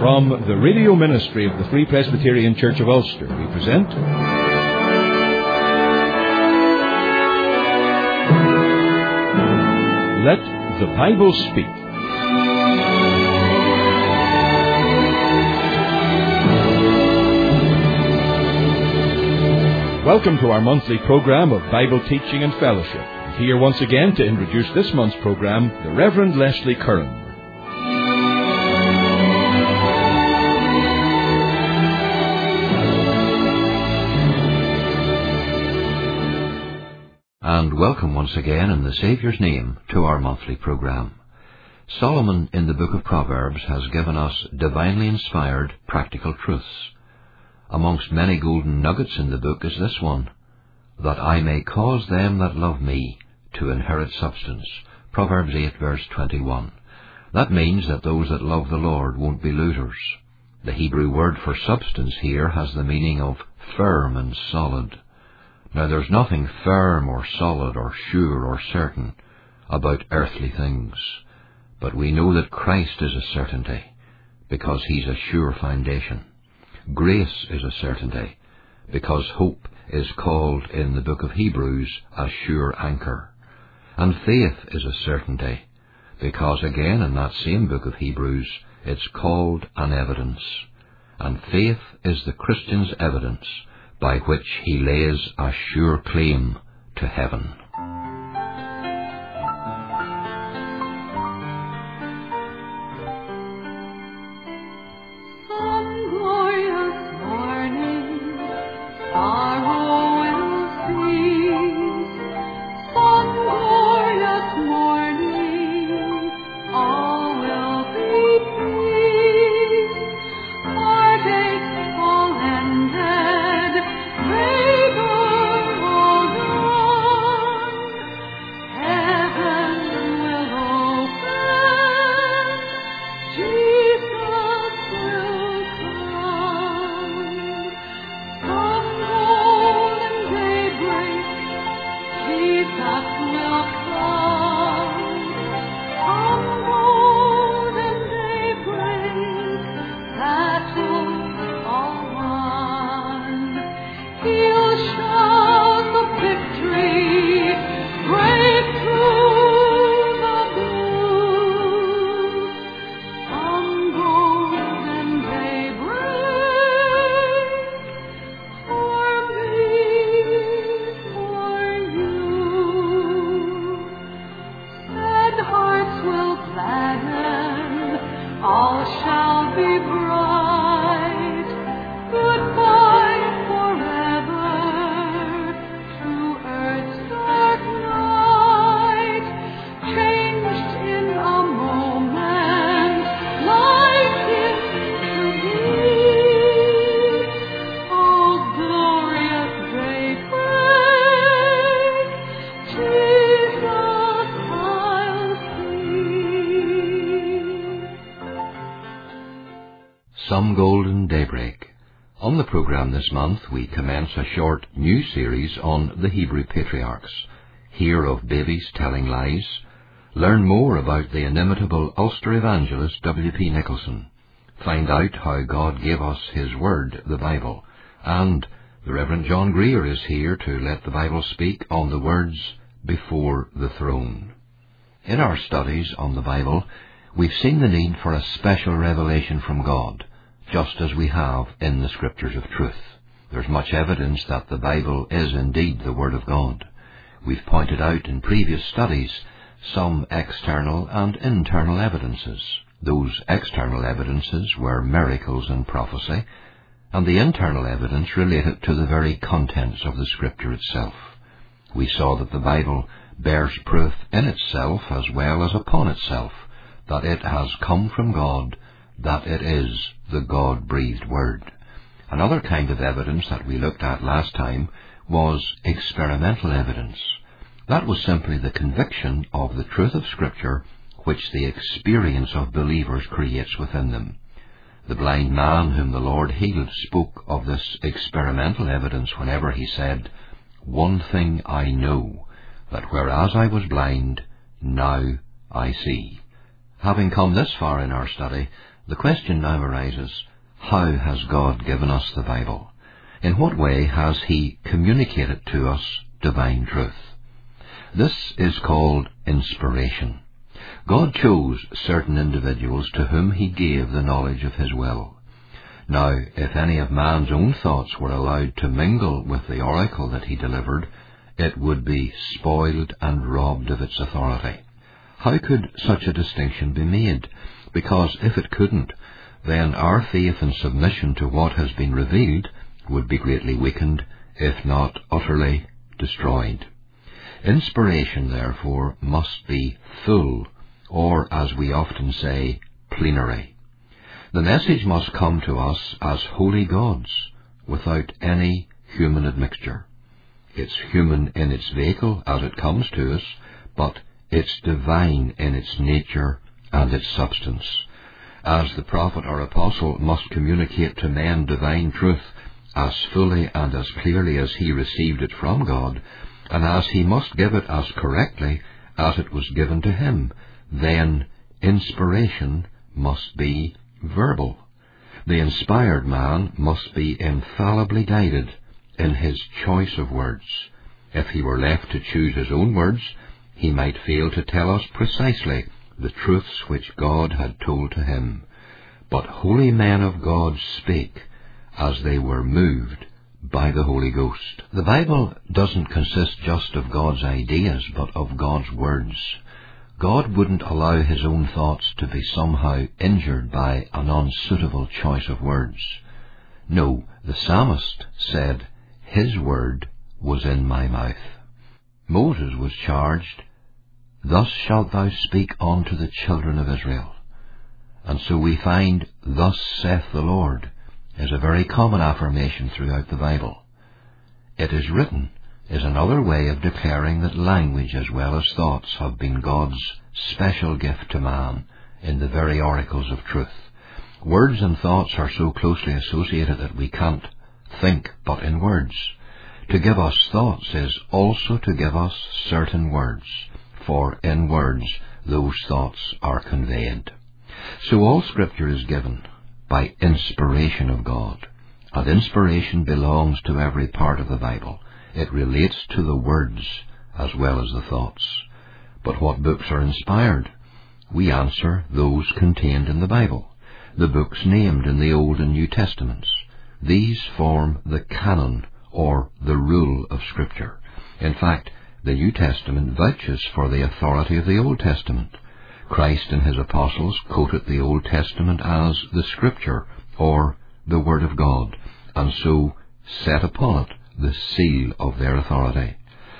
From the radio ministry of the Free Presbyterian Church of Ulster, we present Let the Bible Speak. Welcome to our monthly program of Bible teaching and fellowship. Here once again to introduce this month's program, the Reverend Leslie Curran. And welcome once again in the Saviour's name to our monthly program. Solomon in the book of Proverbs has given us divinely inspired practical truths. Amongst many golden nuggets in the book is this one, that I may cause them that love me to inherit substance. Proverbs 8 verse 21. That means that those that love the Lord won't be looters. The Hebrew word for substance here has the meaning of firm and solid. Now there's nothing firm or solid or sure or certain about earthly things, but we know that Christ is a certainty, because he's a sure foundation. Grace is a certainty, because hope is called in the book of Hebrews a sure anchor. And faith is a certainty, because again in that same book of Hebrews it's called an evidence. And faith is the Christian's evidence by which he lays a sure claim to heaven. Some Golden Daybreak. On the program this month we commence a short new series on the Hebrew patriarchs. Hear of babies telling lies. Learn more about the inimitable Ulster evangelist W.P. Nicholson. Find out how God gave us his word, the Bible. And the Reverend John Greer is here to let the Bible speak on the words before the throne. In our studies on the Bible, we've seen the need for a special revelation from God, just as we have in the Scriptures of truth. There's much evidence that the Bible is indeed the Word of God. We've pointed out in previous studies some external and internal evidences. Those external evidences were miracles and prophecy, and the internal evidence related to the very contents of the Scripture itself. We saw that the Bible bears proof in itself as well as upon itself that it has come from God, that it is the God-breathed Word. Another kind of evidence that we looked at last time was experimental evidence. That was simply the conviction of the truth of Scripture which the experience of believers creates within them. The blind man whom the Lord healed spoke of this experimental evidence whenever he said, "One thing I know, that whereas I was blind, now I see." Having come this far in our study, The question now arises, how has God given us the Bible? In what way has He communicated to us divine truth? This is called inspiration. God chose certain individuals to whom He gave the knowledge of His will. Now, if any of man's own thoughts were allowed to mingle with the oracle that He delivered, it would be spoiled and robbed of its authority. How could such a distinction be made? Because if it couldn't, then our faith and submission to what has been revealed would be greatly weakened, if not utterly destroyed. Inspiration, therefore, must be full, or, as we often say, plenary. The message must come to us as holy gods, without any human admixture. It's human in its vehicle as it comes to us, but it's divine in its nature and its substance. As the prophet or apostle must communicate to men divine truth as fully and as clearly as he received it from God, and as he must give it as correctly as it was given to him, then inspiration must be verbal. The inspired man must be infallibly guided in his choice of words. If he were left to choose his own words, he might fail to tell us precisely the truths which God had told to him. But holy men of God spake as they were moved by the Holy Ghost. The Bible doesn't consist just of God's ideas, but of God's words. God wouldn't allow His own thoughts to be somehow injured by an unsuitable choice of words. No, the psalmist said, His word was in my mouth. Moses was charged, Thus shalt thou speak unto the children of Israel. And so we find, Thus saith the Lord, is a very common affirmation throughout the Bible. It is written is another way of declaring that language as well as thoughts have been God's special gift to man in the very oracles of truth. Words and thoughts are so closely associated that we can't think but in words. To give us thoughts is also to give us certain words, for in words those thoughts are conveyed. So all Scripture is given by inspiration of God, and inspiration belongs to every part of the Bible. It relates to the words as well as the thoughts. But what books are inspired? We answer those contained in the Bible, the books named in the Old and New Testaments. These form the canon, or the rule of Scripture. In fact, the New Testament vouches for the authority of the Old Testament. Christ and His apostles quoted the Old Testament as the Scripture, or the Word of God, and so set upon it the seal of their authority.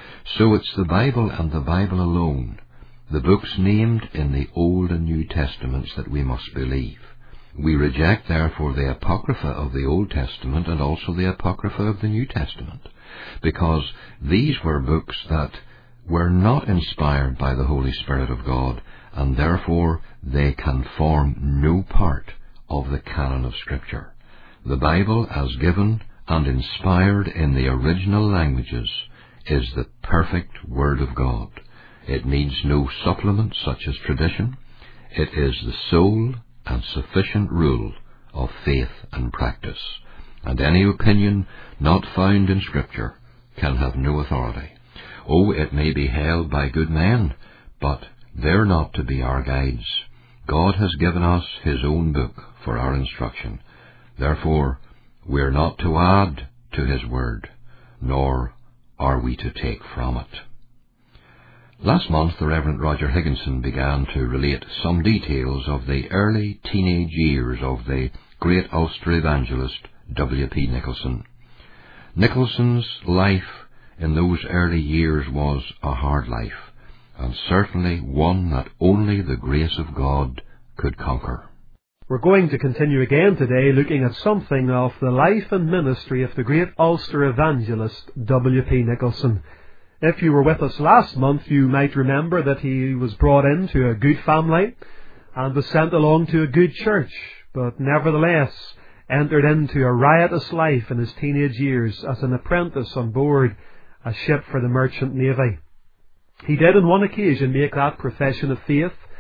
So it's the Bible and the Bible alone, the books named in the Old and New Testaments, that we must believe. We reject therefore the Apocrypha of the Old Testament and also the Apocrypha of the New Testament, because these were books that were not inspired by the Holy Spirit of God, and therefore they can form no part of the canon of Scripture. The Bible, as given and inspired in the original languages, is the perfect Word of God. It needs no supplement such as tradition. It is the sole and sufficient rule of faith and practice, and any opinion not found in Scripture can have no authority. Oh, it may be held by good men, but they're not to be our guides. God has given us His own book for our instruction. Therefore, we're not to add to His word, nor are we to take from it. Last month, the Reverend Roger Higginson began to relate some details of the early teenage years of the great Ulster evangelist W.P. Nicholson. Nicholson's life in those early years was a hard life, and certainly one that only the grace of God could conquer. We're going to continue again today looking at something of the life and ministry of the great Ulster evangelist W.P. Nicholson. If you were with us last month, you might remember that he was brought into a good family and was sent along to a good church, but nevertheless entered into a riotous life in his teenage years as an apprentice on board a ship for the merchant navy. He did on one occasion make that profession of faith,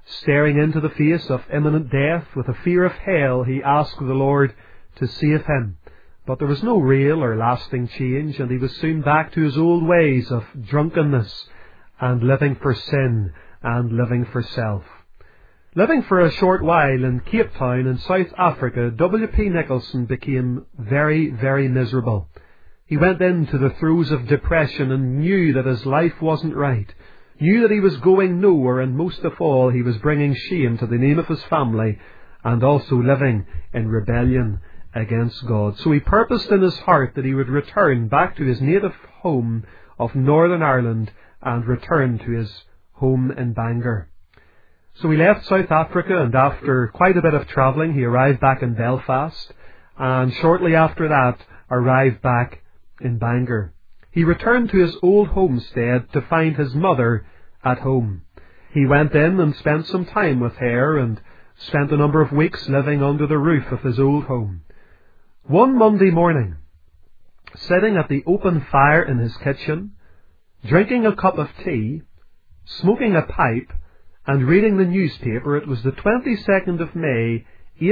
staring into the face of imminent death with a fear of hell, he asked the Lord to save him. But there was no real or lasting change, and he was soon back to his old ways of drunkenness and living for sin and living for self. Living for a short while in Cape Town in South Africa, W.P. Nicholson became very, very miserable. He went into the throes of depression and knew that his life wasn't right, knew that he was going nowhere, and most of all, he was bringing shame to the name of his family and also living in rebellion against God. So he purposed in his heart that he would return back to his native home of Northern Ireland and return to his home in Bangor. So he left South Africa, and after quite a bit of travelling, he arrived back in Belfast, and shortly after that arrived back in Bangor. He returned to his old homestead to find his mother at home. He went in and spent some time with her, and spent a number of weeks living under the roof of his old home. One Monday morning, sitting at the open fire in his kitchen, drinking a cup of tea, smoking a pipe, and reading the newspaper, it was the 22nd of May,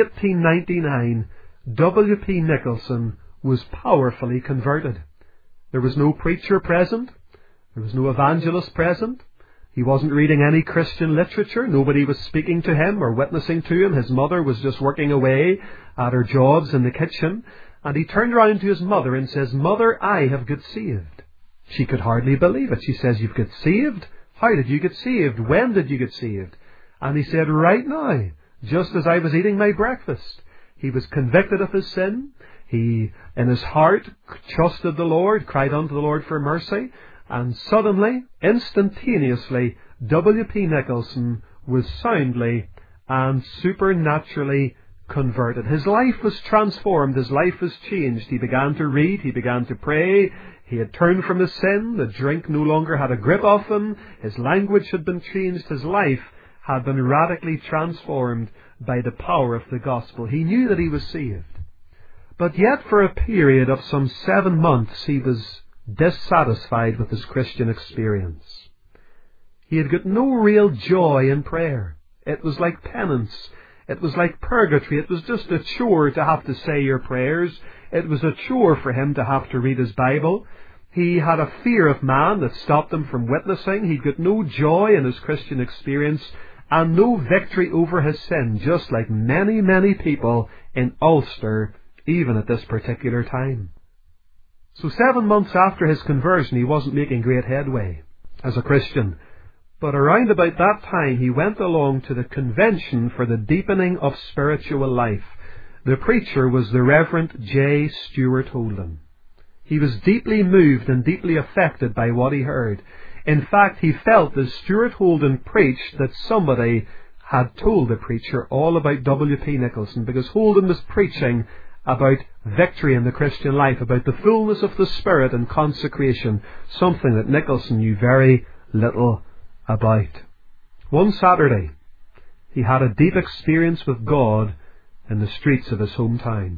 1899, W.P. Nicholson was powerfully converted. There was no preacher present. There was no evangelist present. He wasn't reading any Christian literature. Nobody was speaking to him or witnessing to him. His mother was just working away at her jobs in the kitchen. And he turned around to his mother and says, "Mother, I have got saved." She could hardly believe it. She says, "You've got saved? How did you get saved? When did you get saved?" And he said, "Right now, just as I was eating my breakfast." He was convicted of his sin. He, in his heart, trusted the Lord, cried unto the Lord for mercy, and suddenly, instantaneously, W.P. Nicholson was soundly and supernaturally converted. His life was transformed. His life was changed. He began to read. He began to pray. He had turned from his sin. The drink no longer had a grip of him. His language had been changed. His life had been radically transformed by the power of the gospel. He knew that he was saved. But yet for a period of some 7 months he was dissatisfied with his Christian experience. He had got no real joy in prayer. It was like penance. It was like purgatory. It was just a chore to have to say your prayers. It was a chore for him to have to read his Bible. He had a fear of man that stopped him from witnessing. He'd got no joy in his Christian experience and no victory over his sin, just like many, many people in Ulster, even at this particular time. So 7 months after his conversion, he wasn't making great headway as a Christian. But around about that time, he went along to the Convention for the Deepening of Spiritual Life. The preacher was the Reverend J. Stuart Holden. He was deeply moved and deeply affected by what he heard. In fact, he felt as Stuart Holden preached that somebody had told the preacher all about W.P. Nicholson, because Holden was preaching about victory in the Christian life, about the fullness of the Spirit and consecration, something that Nicholson knew very little about. One Saturday, he had a deep experience with God in the streets of his hometown.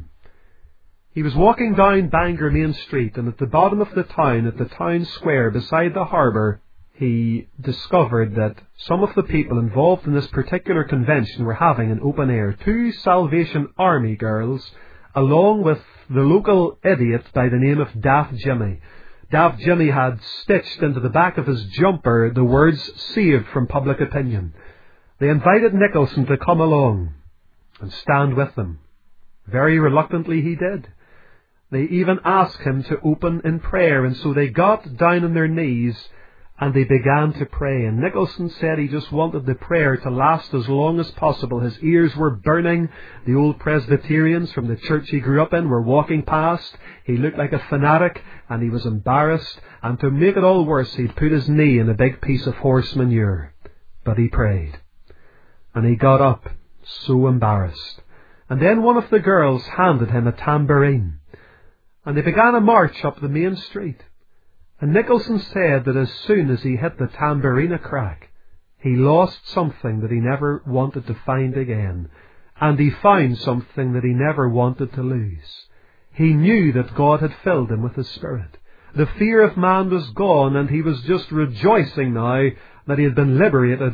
He was walking down Bangor Main Street, and at the bottom of the town, at the town square beside the harbour, he discovered that some of the people involved in this particular convention were having an open air. 2 Salvation Army girls, along with the local idiot by the name of Daft Jimmy. Daft Jimmy had stitched into the back of his jumper the words "Saved from Public Opinion." They invited Nicholson to come along and stand with them. Very reluctantly he did. They even asked him to open in prayer, and so they got down on their knees and they began to pray. And Nicholson said he just wanted the prayer to last as long as possible. His ears were burning. The old Presbyterians from the church he grew up in were walking past. He looked like a fanatic and he was embarrassed. And to make it all worse, he'd put his knee in a big piece of horse manure. But he prayed. And he got up, so embarrassed. And then one of the girls handed him a tambourine. And they began a march up the main street. And Nicholson said that as soon as he hit the tambourine a crack, he lost something that he never wanted to find again. And he found something that he never wanted to lose. He knew that God had filled him with His Spirit. The fear of man was gone, and he was just rejoicing now that he had been liberated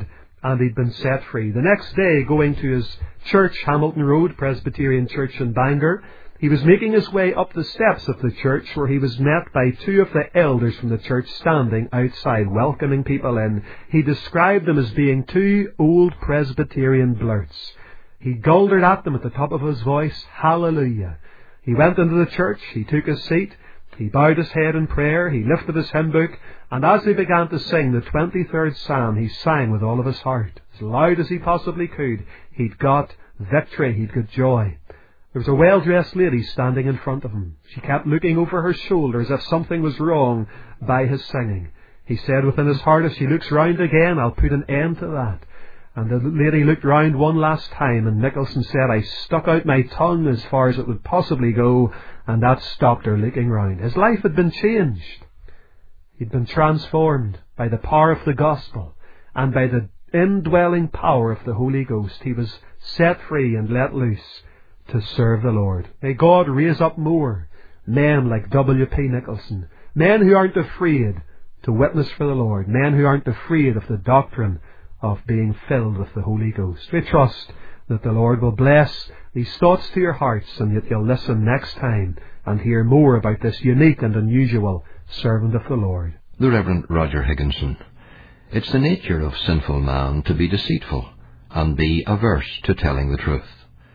and he'd been set free. The next day, going to his church, Hamilton Road Presbyterian Church in Bangor, he was making his way up the steps of the church, where he was met by two of the elders from the church standing outside welcoming people in. He described them as being two old Presbyterian blurts. He guldered at them at the top of his voice, "Hallelujah." He went into the church, he took his seat, he bowed his head in prayer, he lifted his hymn book, and as he began to sing the 23rd Psalm, he sang with all of his heart, as loud as he possibly could. He'd got victory, he'd got joy. There was a well-dressed lady standing in front of him. She kept looking over her shoulder as if something was wrong by his singing. He said within his heart, "If she looks round again, I'll put an end to that." And the lady looked round one last time, and Nicholson said, "I stuck out my tongue as far as it would possibly go, and that stopped her looking round." His life had been changed. He'd been transformed by the power of the gospel and by the indwelling power of the Holy Ghost. He was set free and let loose to serve the Lord. May God raise up more men like W.P. Nicholson, men who aren't afraid to witness for the Lord, men who aren't afraid of the doctrine of being filled with the Holy Ghost. We trust that the Lord will bless these thoughts to your hearts, and that you'll listen next time and hear more about this unique and unusual servant of the Lord. The Reverend Roger Higginson. It's the nature of sinful man to be deceitful and be averse to telling the truth.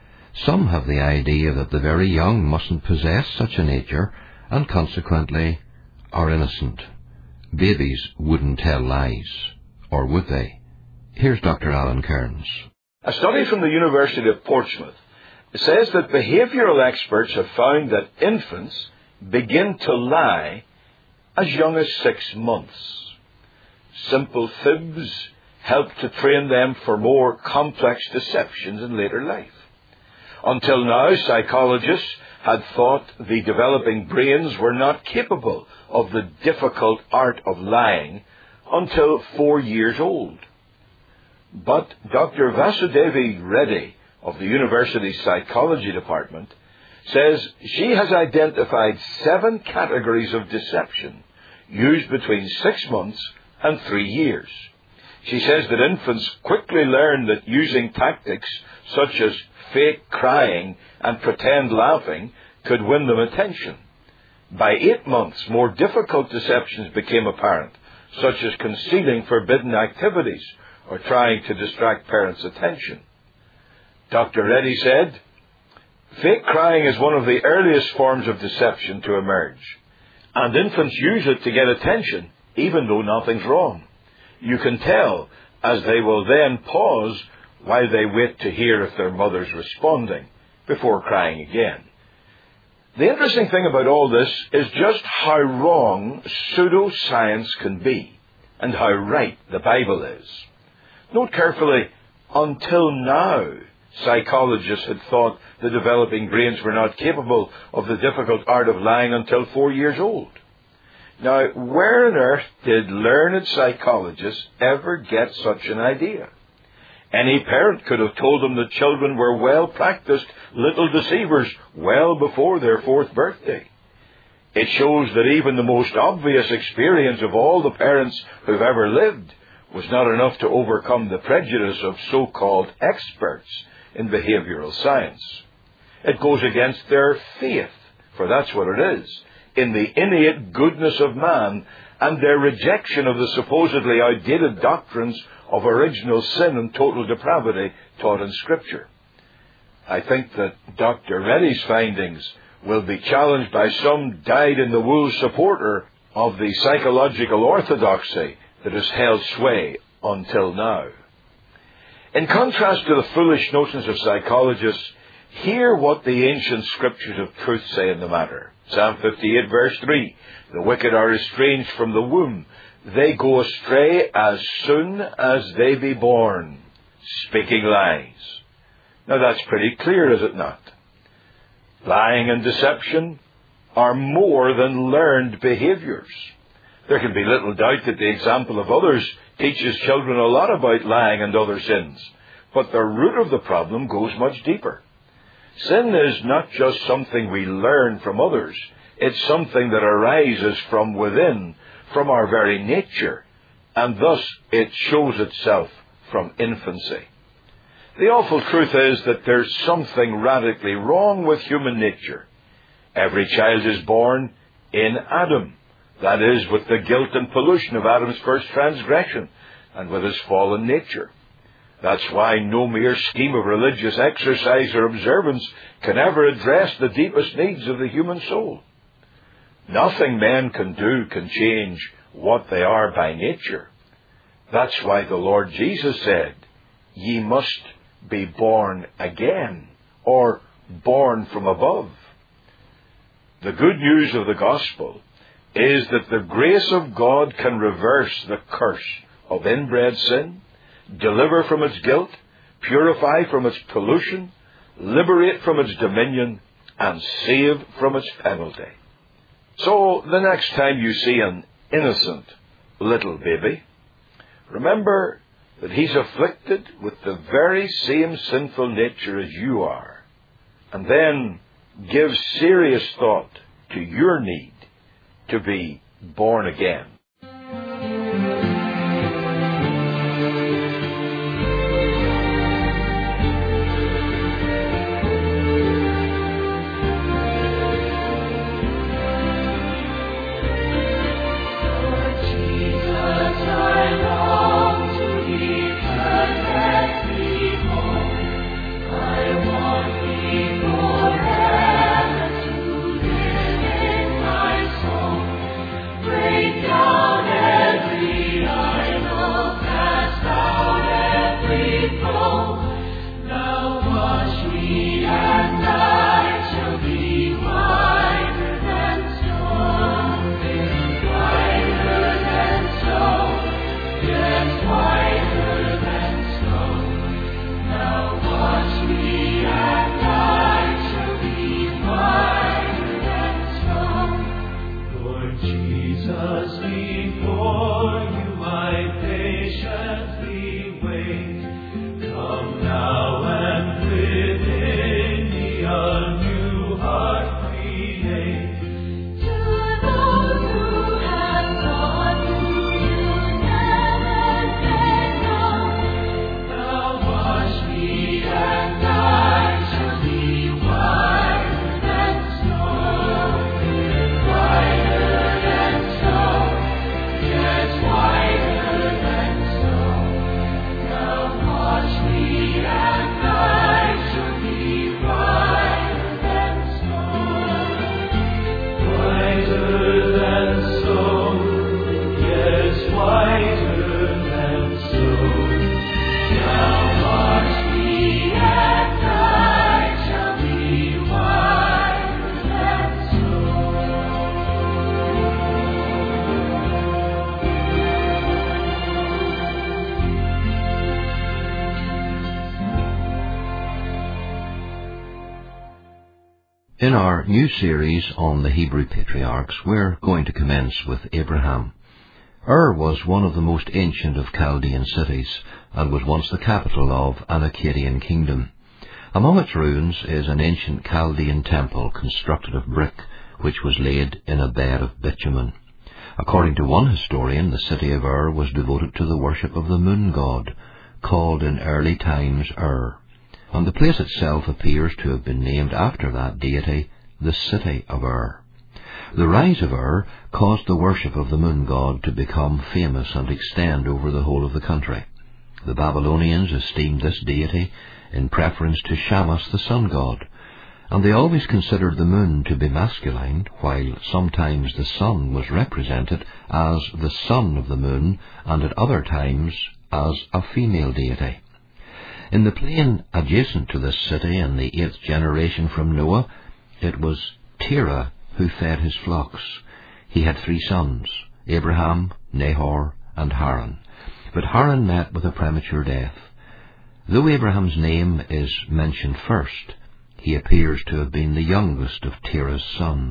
Some have the idea that the very young mustn't possess such a nature, and consequently are innocent. Babies wouldn't tell lies, or would they? Here's Dr. Alan Kearns. A study from the University of Portsmouth says that behavioral experts have found that infants begin to lie as young as 6 months. Simple fibs help to train them for more complex deceptions in later life. Until now, psychologists had thought the developing brains were not capable of the difficult art of lying until 4 years old. But Dr. Vasudevi Reddy of the University Psychology Department says she has identified 7 categories of deception used between 6 months and 3 years. She says that infants quickly learn that using tactics such as fake crying and pretend laughing could win them attention. By 8 months, more difficult deceptions became apparent, such as concealing forbidden activities or trying to distract parents' attention. Dr. Reddy said, "Fake crying is one of the earliest forms of deception to emerge, and infants use it to get attention, even though nothing's wrong. You can tell, as they will then pause while they wait to hear if their mother's responding before crying again." The interesting thing about all this is just how wrong pseudoscience can be and how right the Bible is. Note carefully, until now, psychologists had thought the developing brains were not capable of the difficult art of lying until 4 years old. Now, where on earth did learned psychologists ever get such an idea? Any parent could have told them that children were well-practiced little deceivers well before their 4th birthday. It shows that even the most obvious experience of all the parents who've ever lived was not enough to overcome the prejudice of so-called experts in behavioral science. It goes against their faith, for that's what it is, in the innate goodness of man, and their rejection of the supposedly outdated doctrines of original sin and total depravity taught in Scripture. I think that Dr. Reddy's findings will be challenged by some dyed-in-the-wool supporter of the psychological orthodoxy that has held sway until now. In contrast to the foolish notions of psychologists, hear what the ancient scriptures of truth say in the matter. Psalm 58 verse 3, "The wicked are estranged from the womb. They go astray as soon as they be born, speaking lies." Now that's pretty clear, is it not? Lying and deception are more than learned behaviors. There can be little doubt that the example of others teaches children a lot about lying and other sins, but the root of the problem goes much deeper. Sin is not just something we learn from others. It's something that arises from within, from our very nature, and thus it shows itself from infancy. The awful truth is that there's something radically wrong with human nature. Every child is born in Adam, that is, with the guilt and pollution of Adam's first transgression and with his fallen nature. That's why no mere scheme of religious exercise or observance can ever address the deepest needs of the human soul. Nothing men can do can change what they are by nature. That's why the Lord Jesus said, "Ye must be born again," or born from above. The good news of the gospel is that the grace of God can reverse the curse of inbred sin, deliver from its guilt, purify from its pollution, liberate from its dominion, and save from its penalty. So, the next time you see an innocent little baby, remember that he's afflicted with the very same sinful nature as you are, and then give serious thought to your need to be born again. In our new series on the Hebrew patriarchs, we're going to commence with Abraham. Ur was one of the most ancient of Chaldean cities, and was once the capital of an Akkadian kingdom. Among its ruins is an ancient Chaldean temple constructed of brick, which was laid in a bed of bitumen. According to one historian, the city of Ur was devoted to the worship of the moon god, called in early times Ur. And the place itself appears to have been named after that deity, the city of Ur. The rise of Ur caused the worship of the moon god to become famous and extend over the whole of the country. The Babylonians esteemed this deity in preference to Shamash, the sun god, and they always considered the moon to be masculine, while sometimes the sun was represented as the son of the moon, and at other times as a female deity. In the plain adjacent to this city in the 8th generation from Noah, it was Terah who fed his flocks. He had 3 sons, Abraham, Nahor, and Haran. But Haran met with a premature death. Though Abraham's name is mentioned first, he appears to have been the youngest of Terah's sons.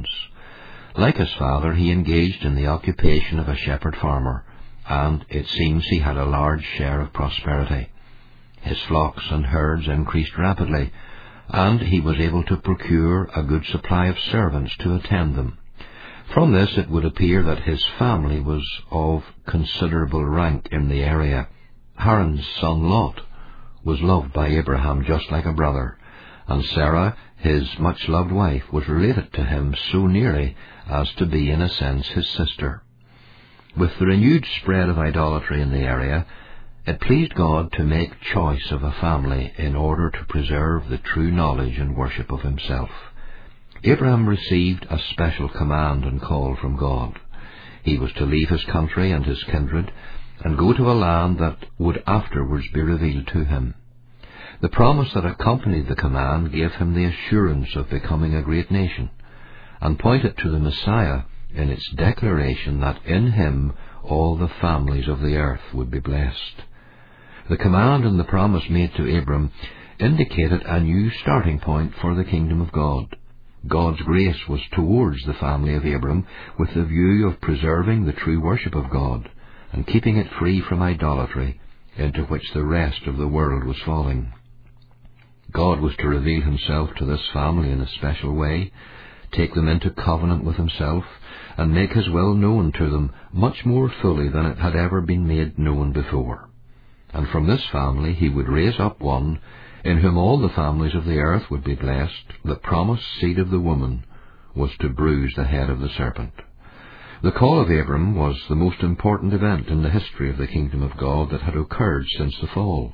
Like his father, he engaged in the occupation of a shepherd-farmer, and it seems he had a large share of prosperity. His flocks and herds increased rapidly, and he was able to procure a good supply of servants to attend them. From this it would appear that his family was of considerable rank in the area, Haran's son Lot was loved by Abraham just like a brother, and Sarah, his much-loved wife, was related to him so nearly as to be, in a sense, his sister. With the renewed spread of idolatry in the area, it pleased God to make choice of a family in order to preserve the true knowledge and worship of himself. Abraham received a special command and call from God. He was to leave his country and his kindred and go to a land that would afterwards be revealed to him. The promise that accompanied the command gave him the assurance of becoming a great nation, and pointed to the Messiah in its declaration that in him all the families of the earth would be blessed. The command and the promise made to Abram indicated a new starting point for the kingdom of God. God's grace was towards the family of Abram with the view of preserving the true worship of God and keeping it free from idolatry, into which the rest of the world was falling. God was to reveal himself to this family in a special way, take them into covenant with himself, and make his will known to them much more fully than it had ever been made known before. And from this family he would raise up one in whom all the families of the earth would be blessed. The promised seed of the woman was to bruise the head of the serpent. The call of Abram was the most important event in the history of the kingdom of God that had occurred since the fall.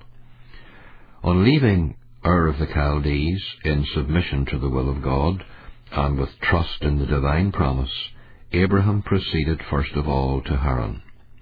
On leaving Ur of the Chaldees in submission to the will of God, and with trust in the divine promise, Abraham proceeded first of all to Haran.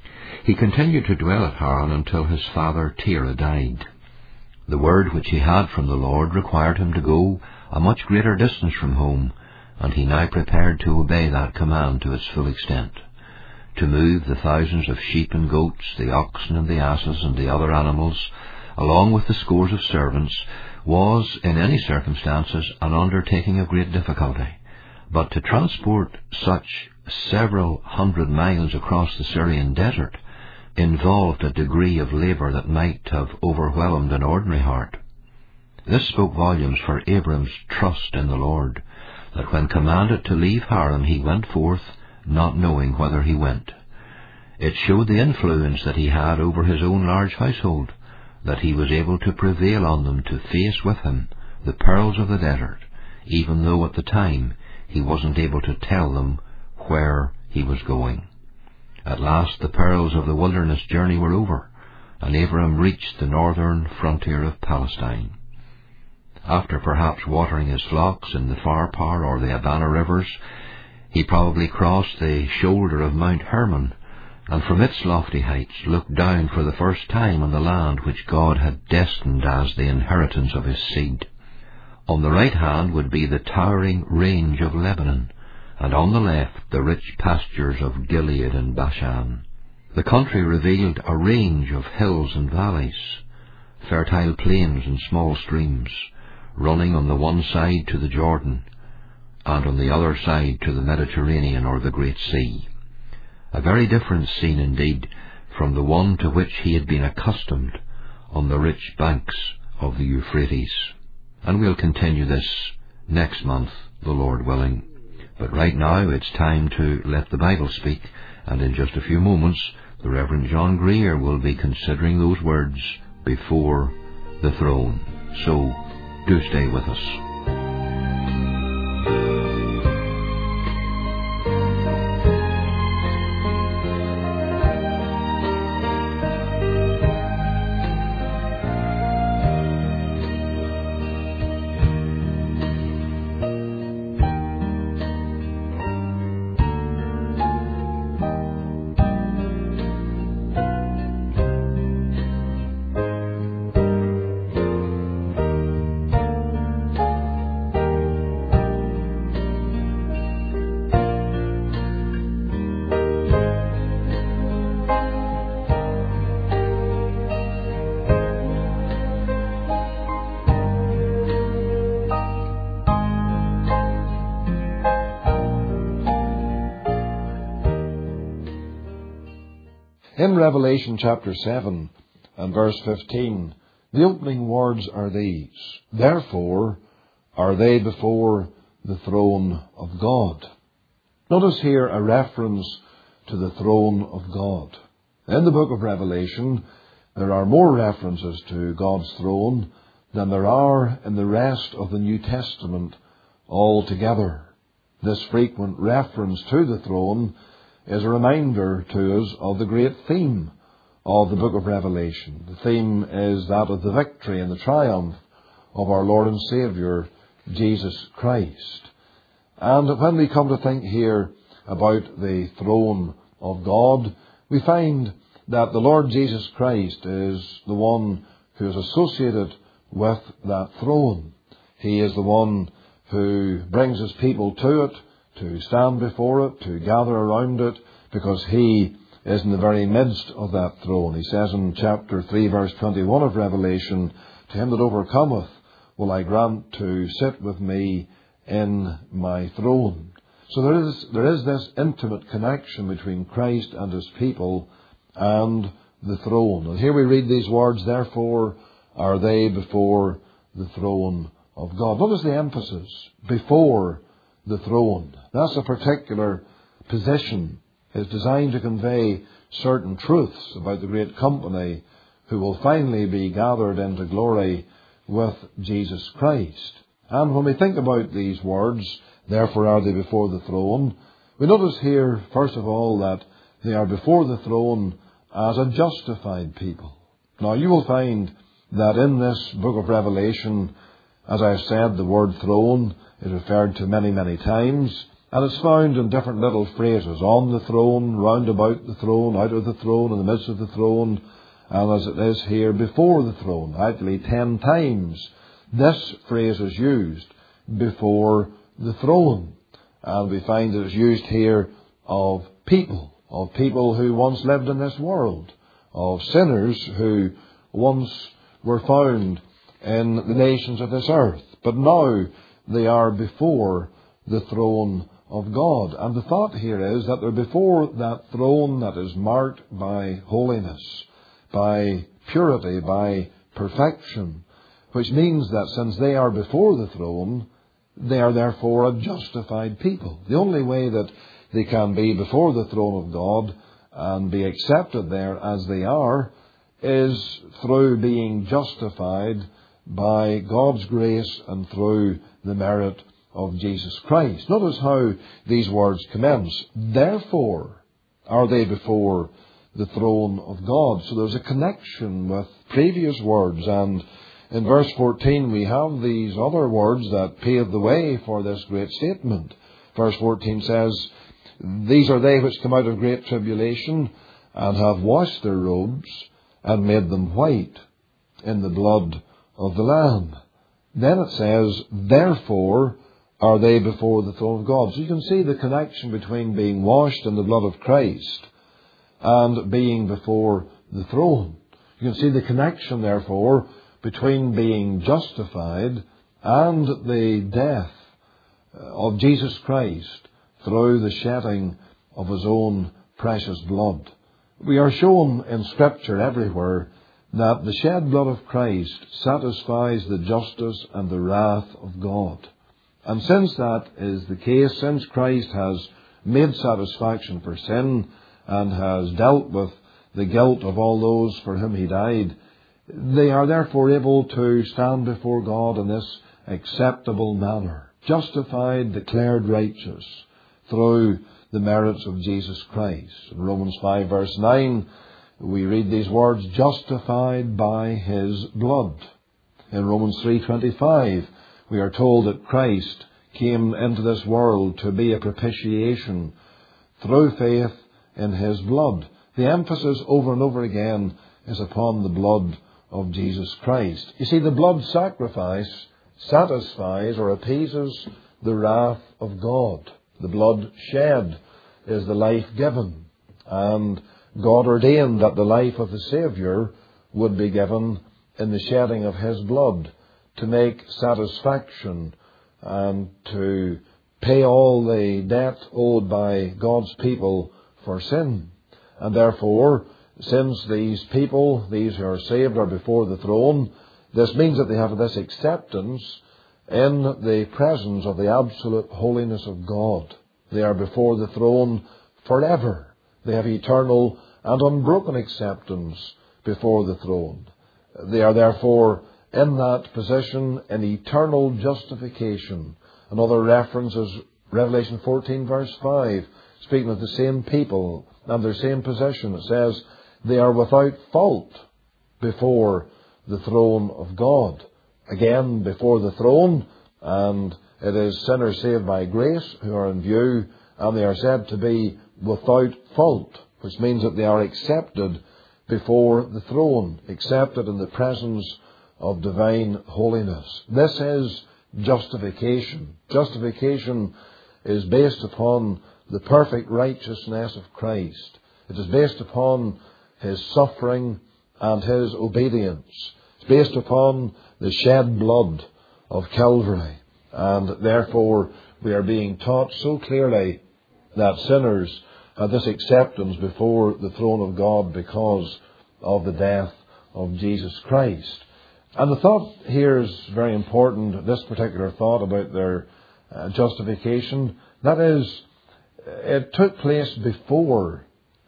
He continued to dwell at Haran until his father Terah died. The word which he had from the Lord required him to go a much greater distance from home, and he now prepared to obey that command to its full extent. To move the thousands of sheep and goats, the oxen and the asses and the other animals, along with the scores of servants, was, in any circumstances, an undertaking of great difficulty. But to transport such several hundred miles across the Syrian desert involved a degree of labour that might have overwhelmed an ordinary heart. This spoke volumes for Abram's trust in the Lord, that when commanded to leave Haran he went forth, not knowing whither he went. It showed the influence that he had over his own large household, that he was able to prevail on them to face with him the perils of the desert, even though at the time he wasn't able to tell them where he was going. At last the perils of the wilderness journey were over, and Abram reached the northern frontier of Palestine. After perhaps watering his flocks in the Pharpar or the Abana rivers, he probably crossed the shoulder of Mount Hermon, and from its lofty heights looked down for the first time on the land which God had destined as the inheritance of his seed. On the right hand would be the towering range of Lebanon, and on the left the rich pastures of Gilead and Bashan. The country revealed a range of hills and valleys, fertile plains and small streams, running on the one side to the Jordan, and on the other side to the Mediterranean or the Great Sea. A very different scene indeed from the one to which he had been accustomed on the rich banks of the Euphrates. And we'll continue this next month, the Lord willing. But right now it's time to let the Bible speak, and in just a few moments the Reverend John Greer will be considering those words, before the throne. So do stay with us. In Revelation chapter 7 and verse 15, the opening words are these: Therefore are they before the throne of God. Notice here a reference to the throne of God. In the book of Revelation, there are more references to God's throne than there are in the rest of the New Testament altogether. This frequent reference to the throne is a reminder to us of the great theme of the book of Revelation. The theme is that of the victory and the triumph of our Lord and Saviour, Jesus Christ. And when we come to think here about the throne of God, we find that the Lord Jesus Christ is the one who is associated with that throne. He is the one who brings his people to it, to stand before it, to gather around it, because he is in the very midst of that throne. He says in chapter 3, verse 21 of Revelation, "To him that overcometh will I grant to sit with me in my throne." So there is this intimate connection between Christ and his people and the throne. And here we read these words, "Therefore are they before the throne of God." Notice the emphasis, before the throne. That's a particular position. It's designed to convey certain truths about the great company who will finally be gathered into glory with Jesus Christ. And when we think about these words, "Therefore are they before the throne," we notice here, first of all, that they are before the throne as a justified people. Now, you will find that in this book of Revelation, as I have said, the word throne is referred to many, many times, and it's found in different little phrases: on the throne, round about the throne, out of the throne, in the midst of the throne, and as it is here, before the throne. Actually, 10 times this phrase is used, before the throne. And we find that it's used here of people who once lived in this world, of sinners who once were found in the nations of this earth. But now they are before the throne of God. And the thought here is that they're before that throne that is marked by holiness, by purity, by perfection, which means that since they are before the throne, they are therefore a justified people. The only way that they can be before the throne of God and be accepted there as they are is through being justified by God's grace and through the merit of Jesus Christ. Notice how these words commence. "Therefore are they before the throne of God." So there's a connection with previous words, and in verse 14 we have these other words that pave the way for this great statement. Verse 14 says, "These are they which come out of great tribulation and have washed their robes and made them white in the blood of the Lamb." Then it says, "Therefore are they before the throne of God." So you can see the connection between being washed in the blood of Christ and being before the throne. You can see the connection, therefore, between being justified and the death of Jesus Christ through the shedding of his own precious blood. We are shown in Scripture everywhere that the shed blood of Christ satisfies the justice and the wrath of God. And since that is the case, since Christ has made satisfaction for sin and has dealt with the guilt of all those for whom he died, they are therefore able to stand before God in this acceptable manner, justified, declared righteous through the merits of Jesus Christ. In Romans 5 verse 9, we read these words, "Justified by his blood." In Romans 3:25, we are told that Christ came into this world to be a propitiation through faith in his blood. The emphasis over and over again is upon the blood of Jesus Christ. You see, the blood sacrifice satisfies or appeases the wrath of God. The blood shed is the life given, and God ordained that the life of the Saviour would be given in the shedding of his blood to make satisfaction and to pay all the debt owed by God's people for sin. And therefore, since these people, these who are saved, are before the throne, this means that they have this acceptance in the presence of the absolute holiness of God. They are before the throne forever. They have eternal and unbroken acceptance before the throne. They are therefore in that position in eternal justification. Another reference is Revelation 14 verse 5, speaking of the same people and their same position. It says, they are without fault before the throne of God. Again, before the throne, and it is sinners saved by grace who are in view, and they are said to be without fault, which means that they are accepted before the throne, accepted in the presence of divine holiness. This is justification. Justification is based upon the perfect righteousness of Christ. It is based upon His suffering and His obedience. It's based upon the shed blood of Calvary. And therefore we are being taught so clearly that sinners have this acceptance before the throne of God because of the death of Jesus Christ. And the thought here is very important, this particular thought about their justification. That is, it took place before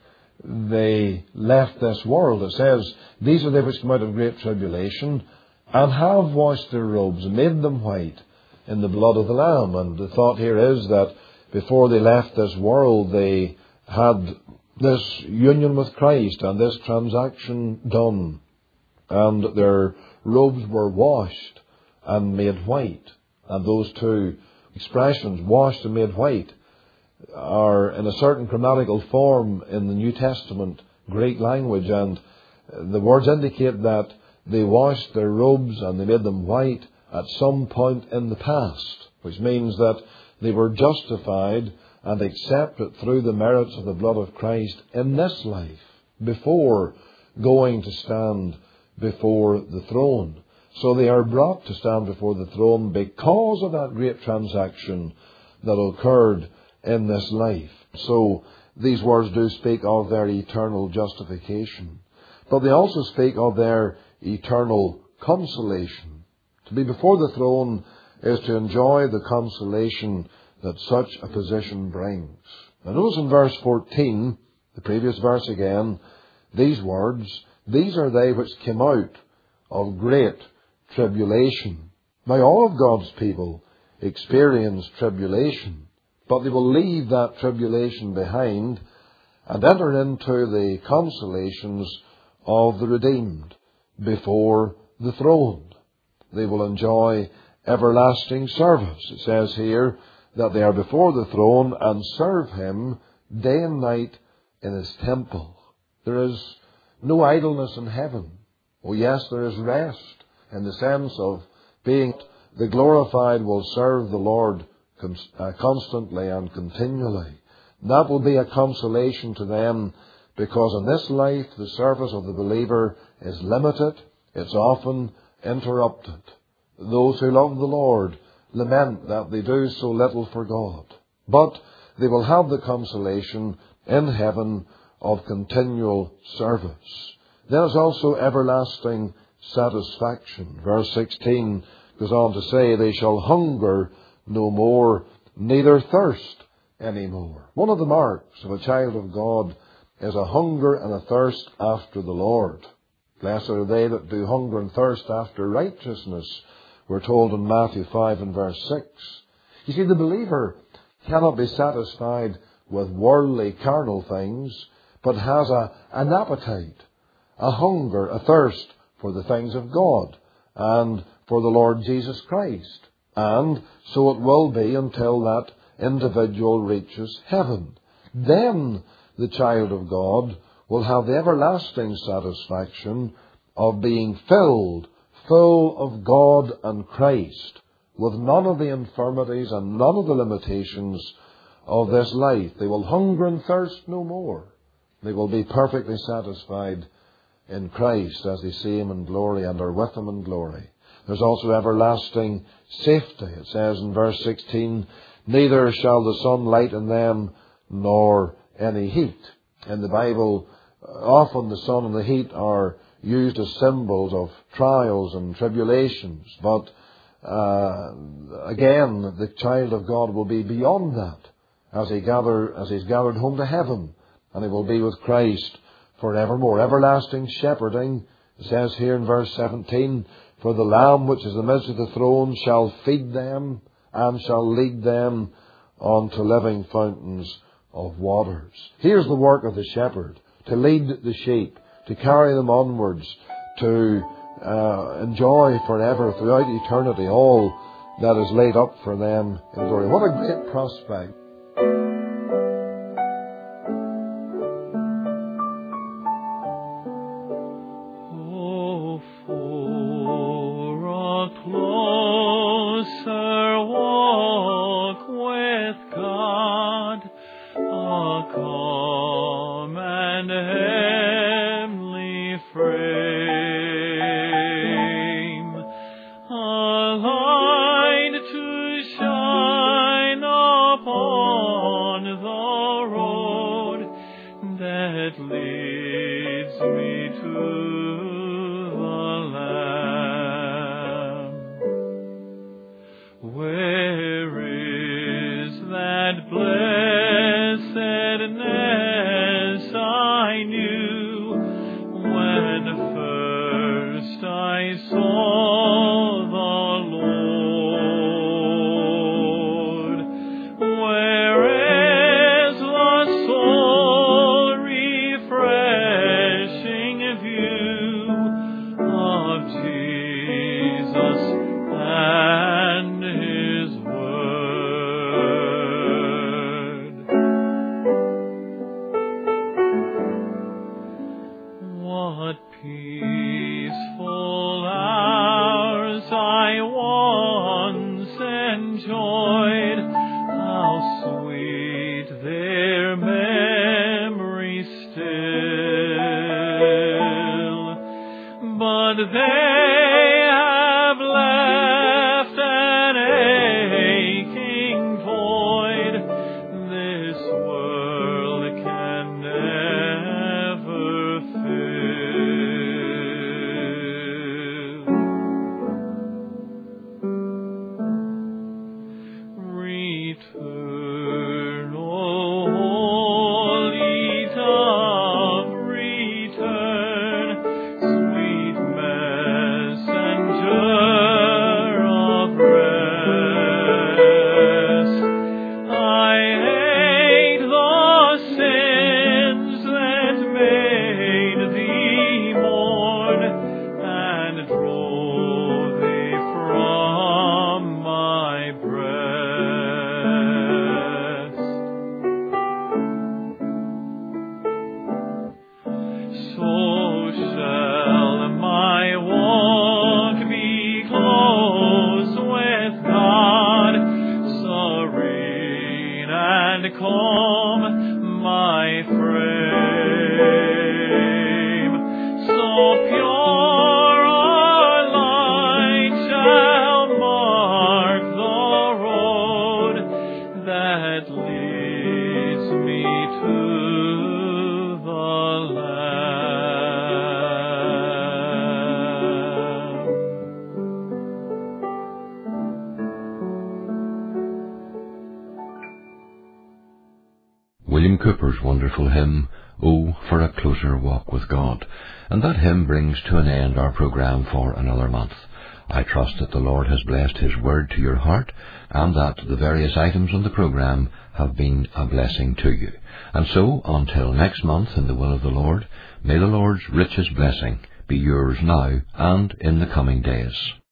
they left this world. It says, these are they which come out of great tribulation, and have washed their robes, and made them white in the blood of the Lamb. And the thought here is that before they left this world, they had this union with Christ and this transaction done, and their robes were washed and made white. And those two expressions, washed and made white, are in a certain grammatical form in the New Testament Greek language, and the words indicate that they washed their robes and they made them white at some point in the past, which means that they were justified and accepted through the merits of the blood of Christ in this life, before going to stand before the throne. So they are brought to stand before the throne because of that great transaction that occurred in this life. So these words do speak of their eternal justification, but they also speak of their eternal consolation. To be before the throne is to enjoy the consolation that such a position brings. Now notice in verse 14, the previous verse again, these words, these are they which came out of great tribulation. Now all of God's people experience tribulation, but they will leave that tribulation behind and enter into the consolations of the redeemed before the throne. They will enjoy everlasting service. It says here that they are before the throne and serve Him day and night in His temple. There is no idleness in heaven. Oh yes, there is rest in the sense of being the glorified will serve the Lord constantly and continually. That will be a consolation to them, because in this life the service of the believer is limited. It's often interrupted. Those who love the Lord lament that they do so little for God. But they will have the consolation in heaven of continual service. There is also everlasting satisfaction. Verse 16 goes on to say, they shall hunger no more, neither thirst any more. One of the marks of a child of God is a hunger and a thirst after the Lord. Blessed are they that do hunger and thirst after righteousness, we're told in Matthew 5 and verse 6. You see, the believer cannot be satisfied with worldly, carnal things, but has an appetite, a hunger, a thirst for the things of God and for the Lord Jesus Christ. And so it will be until that individual reaches heaven. Then the child of God will have the everlasting satisfaction of being full of God and Christ, with none of the infirmities and none of the limitations of this life. They will hunger and thirst no more. They will be perfectly satisfied in Christ as they see Him in glory and are with Him in glory. There's also everlasting safety. It says in verse 16, neither shall the sun light in them, nor any heat. In the Bible, often the sun and the heat are used as symbols of trials and tribulations. But again, the child of God will be beyond that as he's gathered home to heaven, and he will be with Christ forevermore. Everlasting shepherding, it says here in verse 17, for the Lamb which is in the midst of the throne shall feed them and shall lead them unto living fountains of waters. Here's the work of the shepherd, to lead the sheep, to carry them onwards, to enjoy forever, throughout eternity, all that is laid up for them in glory. What a great prospect. Oh, for a closer walk with God, a calm and heavenly frame, a light to shine upon the road that leads me to the Lamb. Where is that blessedness I knew when first I saw the Lord? Where is the soul refreshing view of Jesus and His Word? What peaceful hours I once enjoyed, how sweet their memory still. But they have left an aching void this world can never fill. Return, O holy dove, return, sweet messenger of rest. I hate the sins that made thee mourn and drove thee from my breast. So shall my walk be close with God, serene and calm my frame. So pure a light shall mark the road that leads me to the Lamb. William Cooper's wonderful hymn, "Oh, for a Closer Walk with God." And that hymn brings to an end our programme for another month. I trust that the Lord has blessed His Word to your heart, and that the various items on the programme have been a blessing to you. And so, until next month in the will of the Lord, may the Lord's richest blessing be yours now and in the coming days.